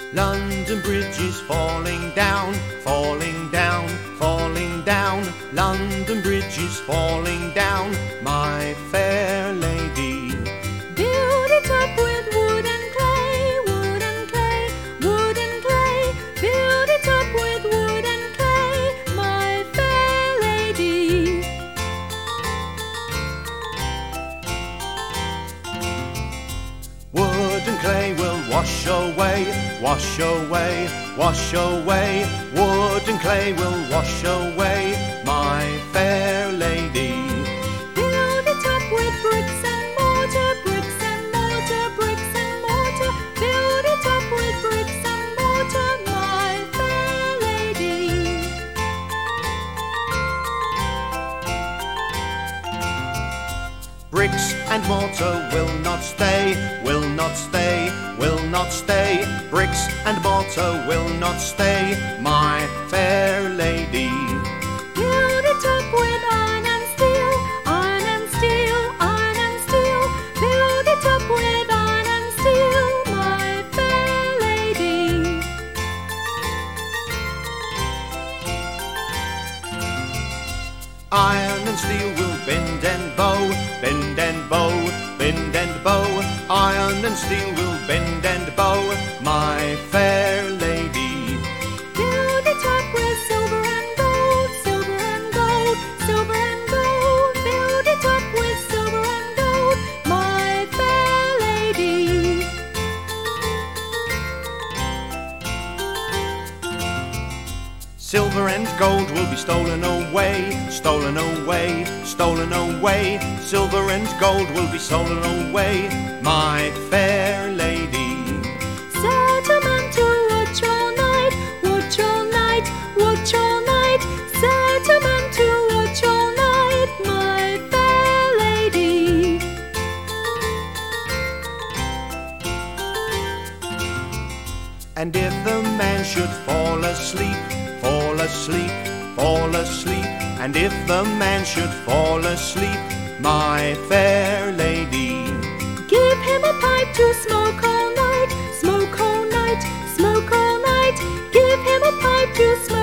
London Bridge is falling down, falling down, falling down. London Bridge is falling down, my fair lady. Build it up with wood and clay, wood and clay, wood and clay. Build it up with wood and clay, my fair lady. Wood and clay will wash away, wash away, wash away. Wood and clay will wash away, my fair lady. Build it up with bricks and mortar, bricks and mortar, bricks and mortar. Build it up with bricks and mortar, my fair lady. Bricks and mortar will not stay, will not stay, will not stay. Bricks and mortar will not stay, my fair lady. Build it up with iron and steel, iron and steel, iron and steel. Build it up with iron and steel, my fair lady. Iron and steel will bend and bow, bend and bow, bend and bow. Iron and steel will bend and bow, my fair lady. Build it up with silver and gold, silver and gold, silver and gold. Build it up with silver and gold, my fair lady. Silver and gold will be stolen away, stolen away, stolen away. Silver and gold will be stolen away, my fair lady. Set a man to watch all night, watch all night, watch all night. Set a man to watch all night, my fair lady. And if the man should fall asleep, fall asleep, fall asleep. And if the man should fall asleep, my fair lady. Give him a pipe to smoke all night, smoke all night, smoke all night. Give him a pipe to smoke